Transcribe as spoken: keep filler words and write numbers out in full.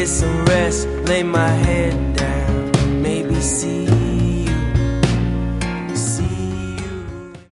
some rest, lay my head down, maybe see